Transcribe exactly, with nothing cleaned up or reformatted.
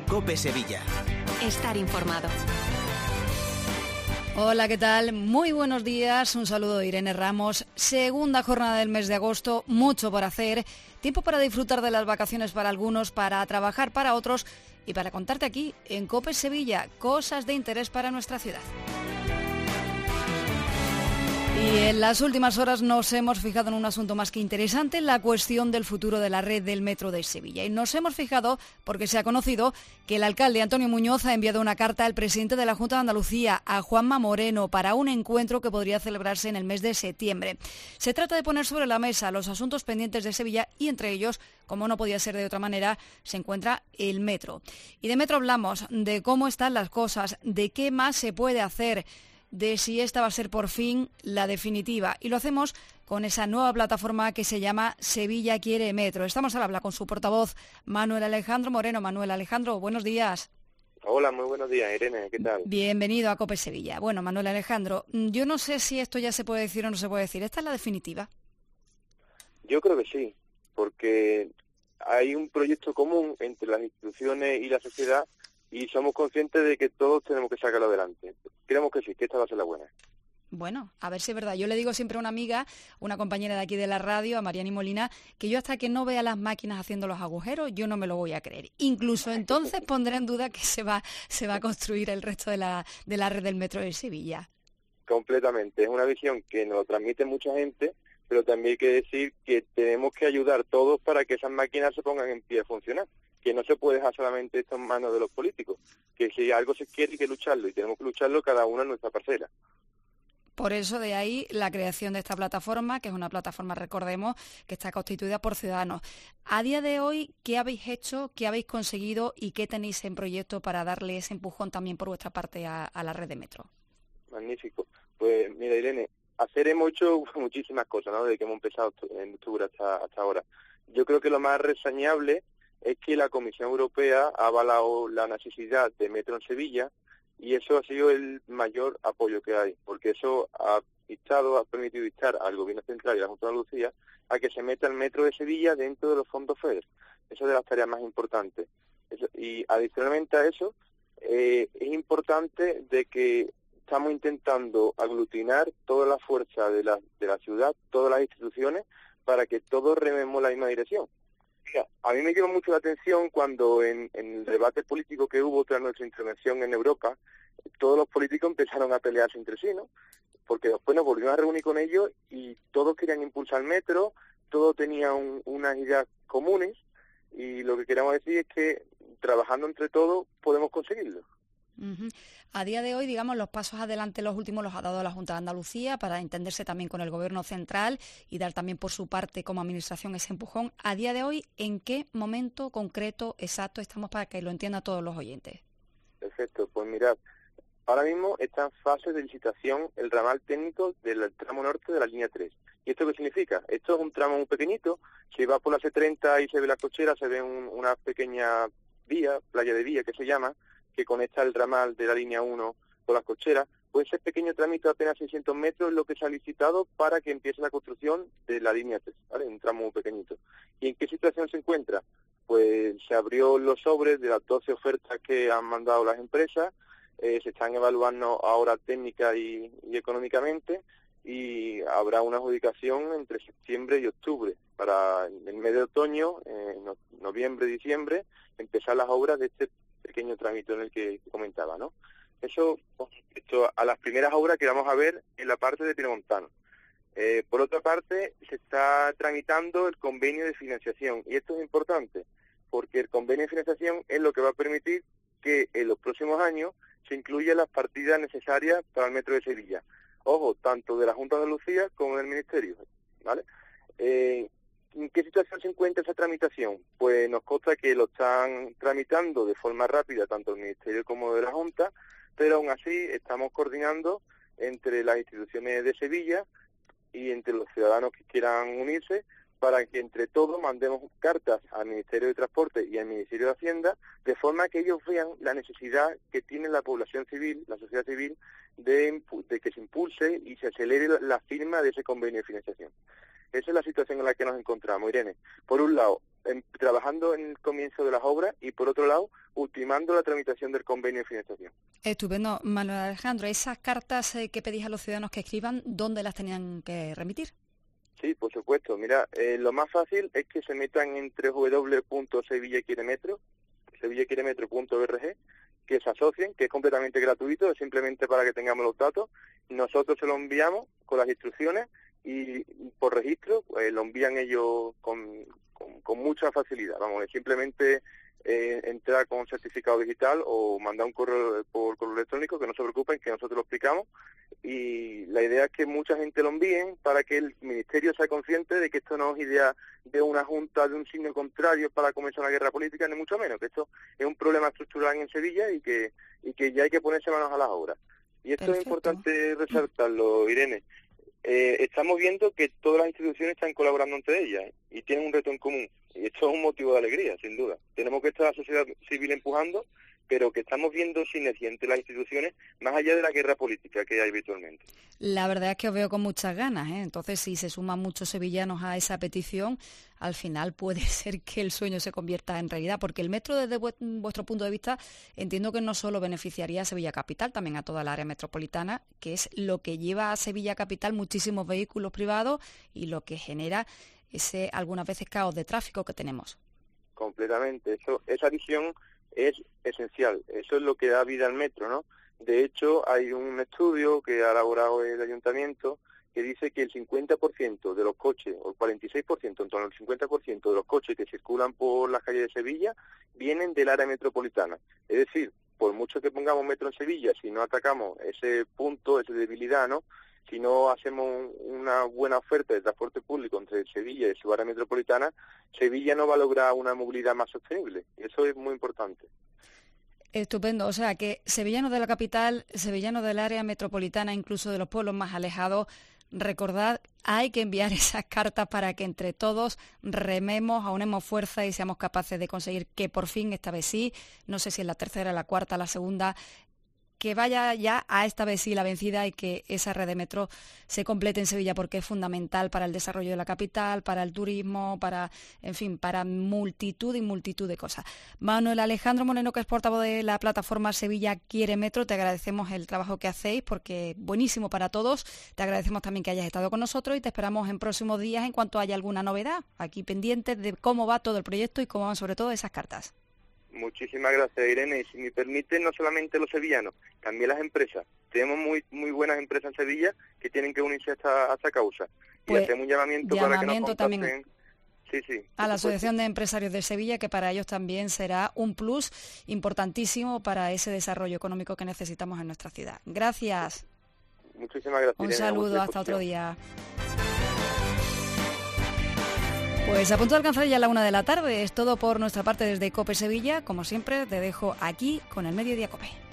COPE Sevilla. Estar informado. Hola, ¿qué tal? Muy buenos días, un saludo de Irene Ramos. Segunda jornada del mes de agosto, mucho por hacer, tiempo para disfrutar de las vacaciones para algunos, para trabajar para otros y para contarte aquí en COPE Sevilla cosas de interés para nuestra ciudad. Y en las últimas horas nos hemos fijado en un asunto más que interesante, la cuestión del futuro de la red del metro de Sevilla. Y nos hemos fijado porque se ha conocido que el alcalde Antonio Muñoz ha enviado una carta al presidente de la Junta de Andalucía, a Juanma Moreno, para un encuentro que podría celebrarse en el mes de septiembre. Se trata de poner sobre la mesa los asuntos pendientes de Sevilla y entre ellos, como no podía ser de otra manera, se encuentra el metro. Y de metro hablamos, de cómo están las cosas, de qué más se puede hacer, de si esta va a ser por fin la definitiva. Y lo hacemos con esa nueva plataforma que se llama Sevilla Quiere Metro. Estamos al habla con su portavoz, Manuel Alejandro Moreno. Manuel Alejandro, buenos días. Hola, muy buenos días, Irene, ¿qué tal? Bienvenido a COPE Sevilla. Bueno, Manuel Alejandro, yo no sé si esto ya se puede decir o no se puede decir. ¿Esta es la definitiva? Yo creo que sí, porque hay un proyecto común entre las instituciones y la sociedad y somos conscientes de que todos tenemos que sacarlo adelante. Creemos que sí, que esta va a ser la buena. Bueno, a ver si es verdad. Yo le digo siempre a una amiga, una compañera de aquí de la radio, a Mariani Molina, que yo hasta que no vea las máquinas haciendo los agujeros, yo no me lo voy a creer. Incluso entonces pondré en duda que se va, se va a construir el resto de la, de la red del metro de Sevilla. Completamente. Es una visión que nos lo transmite mucha gente, pero también hay que decir que tenemos que ayudar todos para que esas máquinas se pongan en pie a funcionar. Que no se puede dejar solamente esto en manos de los políticos, que si algo se quiere hay que lucharlo y tenemos que lucharlo cada uno en nuestra parcela. Por eso de ahí la creación de esta plataforma, que es una plataforma, recordemos, que está constituida por ciudadanos. A día de hoy, ¿qué habéis hecho, qué habéis conseguido y qué tenéis en proyecto para darle ese empujón también por vuestra parte a, a la red de metro? Magnífico. Pues mira, Irene, hacer hemos hecho muchísimas cosas, ¿no? Desde que hemos empezado en octubre hasta, hasta ahora. Yo creo que lo más reseñable es que la Comisión Europea ha avalado la necesidad de metro en Sevilla y eso ha sido el mayor apoyo que hay, porque eso ha instado, ha permitido instar al Gobierno Central y a la Junta de Andalucía a que se meta el metro de Sevilla dentro de los fondos FEDER. Eso es de las tareas más importantes. Eso, y adicionalmente a eso, eh, es importante de que estamos intentando aglutinar toda la fuerza de la, de la ciudad, todas las instituciones, para que todos rememos la misma dirección. A mí me llama mucho la atención cuando en, en el debate político que hubo tras nuestra intervención en Europa, todos los políticos empezaron a pelearse entre sí, ¿no? Porque después nos volvimos a reunir con ellos y todos querían impulsar el metro, todos tenían un, unas ideas comunes y lo que queremos decir es que trabajando entre todos podemos conseguirlo. Uh-huh. A día de hoy, digamos, los pasos adelante, los últimos los ha dado la Junta de Andalucía para entenderse también con el Gobierno Central y dar también por su parte como Administración ese empujón. A día de hoy, ¿en qué momento concreto, exacto, estamos para que lo entiendan todos los oyentes? Perfecto, pues mirad, ahora mismo está en fase de licitación el ramal técnico del tramo norte de la línea tres. ¿Y esto qué significa? Esto es un tramo muy pequeñito, si vas por la C treinta y se ve la cochera, se ve un, una pequeña vía, playa de vía que se llama, que conecta el ramal de la línea uno con las cocheras, pues ese pequeño trámite de apenas seiscientos metros es lo que se ha licitado para que empiece la construcción de la línea tres, ¿vale? Un tramo muy pequeñito. ¿Y en qué situación se encuentra? Pues se abrió los sobres de las doce ofertas que han mandado las empresas, eh, se están evaluando ahora técnica y, y económicamente, y habrá una adjudicación entre septiembre y octubre, para en el mes de otoño, en eh, no, noviembre, diciembre, empezar las obras de este pequeño trámite en el que comentaba, ¿no? Eso respecto a las primeras obras que vamos a ver en la parte de Piedemontano. Eh, por otra parte, se está tramitando el convenio de financiación, y esto es importante, porque el convenio de financiación es lo que va a permitir que en los próximos años se incluyan las partidas necesarias para el metro de Sevilla. Ojo, tanto de la Junta de Andalucía como del Ministerio, ¿vale? Eh, ¿En qué situación se encuentra esa tramitación? Pues nos consta que lo están tramitando de forma rápida tanto el Ministerio como de la Junta, pero aún así estamos coordinando entre las instituciones de Sevilla y entre los ciudadanos que quieran unirse para que entre todos mandemos cartas al Ministerio de Transporte y al Ministerio de Hacienda, de forma que ellos vean la necesidad que tiene la población civil, la sociedad civil, de, de que se impulse y se acelere la, la firma de ese convenio de financiación. Esa es la situación en la que nos encontramos, Irene. Por un lado, en, trabajando en el comienzo de las obras y, por otro lado, ultimando la tramitación del convenio de financiación. Estupendo. Manuel Alejandro, esas cartas eh, que pedís a los ciudadanos que escriban, ¿dónde las tenían que remitir? Sí, por supuesto. Mira, eh, lo más fácil es que se metan en doble u doble u doble u punto sevilla quiere metro, sevilla quiere metro punto org, que se asocien, que es completamente gratuito, es simplemente para que tengamos los datos. Nosotros se lo enviamos con las instrucciones y por registro eh, lo envían ellos con, con, con mucha facilidad. Vamos, es simplemente eh, entrar con un certificado digital o mandar un correo por correo electrónico, que no se preocupen, que nosotros lo explicamos. Y la idea es que mucha gente lo envíen para que el Ministerio sea consciente de que esto no es idea de una junta de un signo contrario para comenzar una guerra política, ni mucho menos, que esto es un problema estructural en Sevilla y que y que ya hay que ponerse manos a las obras. Y esto Perfecto. Es importante resaltarlo, Irene. Eh, estamos viendo que todas las instituciones están colaborando entre ellas, ¿eh? Y tienen un reto en común. Y esto es un motivo de alegría, sin duda. Tenemos que estar la sociedad civil empujando, pero que estamos viendo sinergia entre las instituciones más allá de la guerra política que hay habitualmente. La verdad es que os veo con muchas ganas, ¿eh? Entonces, si se suman muchos sevillanos a esa petición, al final puede ser que el sueño se convierta en realidad, porque el metro, desde vuestro punto de vista, entiendo que no solo beneficiaría a Sevilla Capital, también a toda la área metropolitana, que es lo que lleva a Sevilla Capital muchísimos vehículos privados y lo que genera ese, algunas veces, caos de tráfico que tenemos. Completamente. Eso, esa visión es esencial. Eso es lo que da vida al metro, ¿no? De hecho, hay un estudio que ha elaborado el ayuntamiento que dice que el cincuenta por ciento de los coches, o el cuarenta y seis por ciento, en torno al cincuenta por ciento de los coches que circulan por las calles de Sevilla vienen del área metropolitana. Es decir, por mucho que pongamos metro en Sevilla, si no atacamos ese punto, esa debilidad, ¿no? Si no hacemos una buena oferta de transporte público entre Sevilla y su área metropolitana, Sevilla no va a lograr una movilidad más sostenible. Y eso es muy importante. Estupendo. O sea, que sevillanos de la capital, sevillanos del área metropolitana, incluso de los pueblos más alejados, recordad, hay que enviar esas cartas para que entre todos rememos, aunemos fuerza y seamos capaces de conseguir que por fin, esta vez sí, no sé si es la tercera, la cuarta, la segunda, que vaya ya a esta vez sí la vencida y que esa red de metro se complete en Sevilla, porque es fundamental para el desarrollo de la capital, para el turismo, para, en fin, para multitud y multitud de cosas. Manuel Alejandro Moreno, que es portavoz de la plataforma Sevilla Quiere Metro, te agradecemos el trabajo que hacéis, porque buenísimo para todos. Te agradecemos también que hayas estado con nosotros y te esperamos en próximos días en cuanto haya alguna novedad, aquí pendientes de cómo va todo el proyecto y cómo van sobre todo esas cartas. Muchísimas gracias, Irene. Y si me permite, no solamente los sevillanos, también las empresas. Tenemos muy muy buenas empresas en Sevilla que tienen que unirse a esta, a esta causa. Pues, y hacemos un llamamiento, llamamiento para que nos también contacten. Sí, sí, a la Asociación de Empresarios de Sevilla, que para ellos también será un plus importantísimo para ese desarrollo económico que necesitamos en nuestra ciudad. Gracias. Muchísimas gracias, Un Irene, saludo, hasta otro día. Pues a punto de alcanzar ya la una de la tarde. Es todo por nuestra parte desde COPE Sevilla. Como siempre, te dejo aquí con el Mediodía COPE.